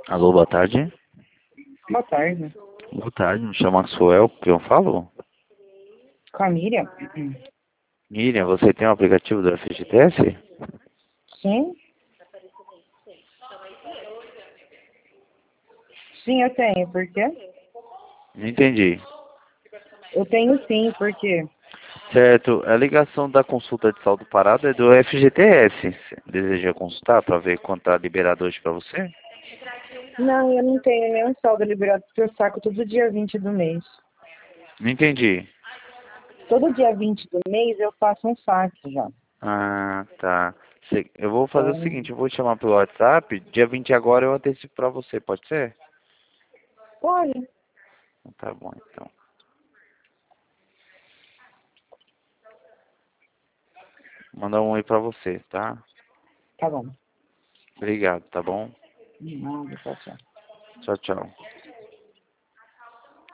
Alô, boa tarde. Boa tarde. Boa tarde, me chamo Maxwell, que eu falo? Com a Miriam? Miriam, você tem o aplicativo do FGTS? Sim? Sim, eu tenho. Por quê? Não entendi. Eu tenho sim, por quê? Certo, a ligação da consulta de saldo parado é do FGTS. Você deseja consultar para ver quanto está liberado hoje para você? Não, eu não tenho nenhum saldo liberado porque eu saco todo dia 20 do mês. Não entendi. Todo dia 20 do mês eu faço um saque já. Ah, tá. Eu vou fazer o Então, seguinte, eu vou te chamar pelo WhatsApp, dia 20 agora eu antecipo para você, pode ser? pode. Tá bom, então. Mandar um oi para você, tá? Tá bom. Obrigado, tá bom? Nada, tchau, tchau. Tchau, tchau.